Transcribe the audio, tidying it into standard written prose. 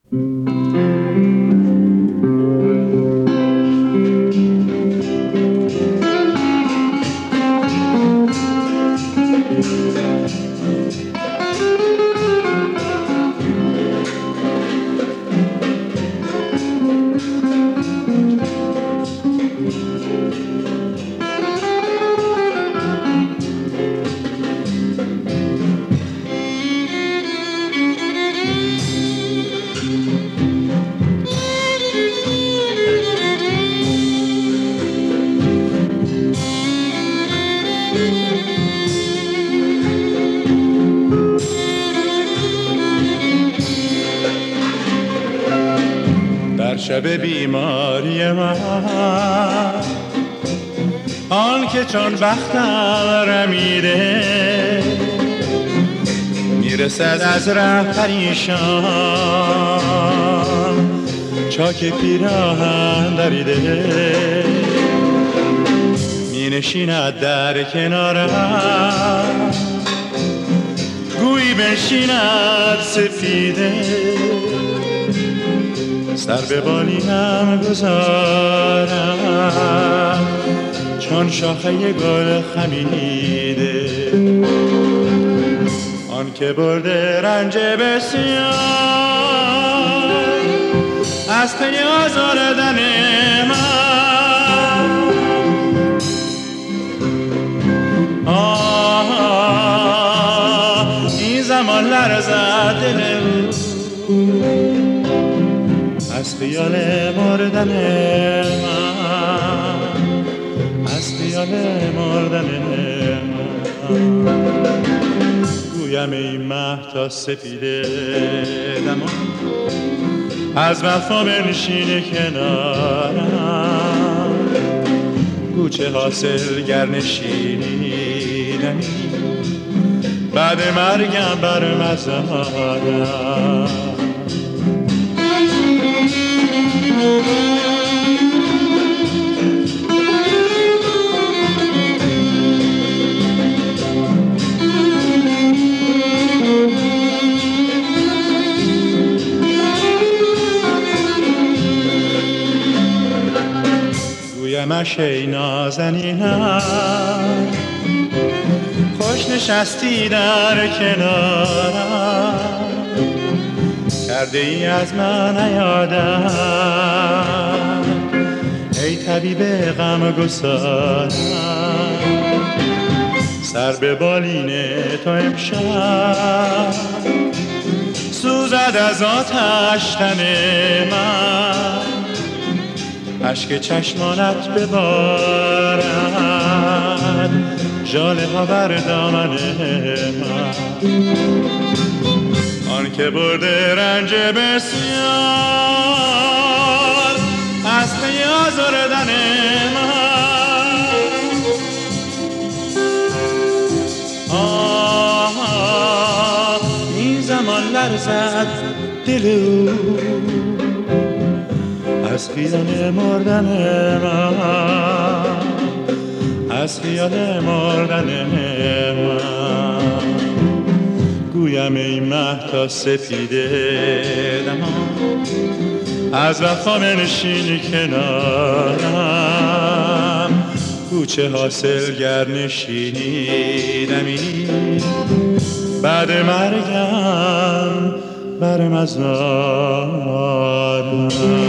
شب بیماری من آن که چون بختم رمیده میرسد از ره پریشان چاک پیراهن دریده می نشیند در کنارم گویی بنشیند سفیده سر به بالینم گذارم چون شاخه گل خمیده آن که برده رنج بسیار از پی آزردن من این زمان لرزد دل از خیال مردن من از خیال مردن من گویم ای مهتا سپیده دمان از وفا بنشین کنارم گوچه حاصل گر نشینیدنی بعد مرگم بر مزارم گویمش ای نازنینم خوش نشستی در کنارم کرده ای از من یادم ای طبیب غم گسارم سر به بالین تو امشب سوزد از آتش تن من اشک چشمانت ببارد ژاله ها بر دامن من آن که برده رنج بسیار از پی آزردن من این زمان لرزد دل او از خیال مردن من از خیال مردن من گویم ای مهتا سپیده دمان از وفا بنشین کنارم کوچه حاصل گر نشینیدمی بعد مرگم بر مزارم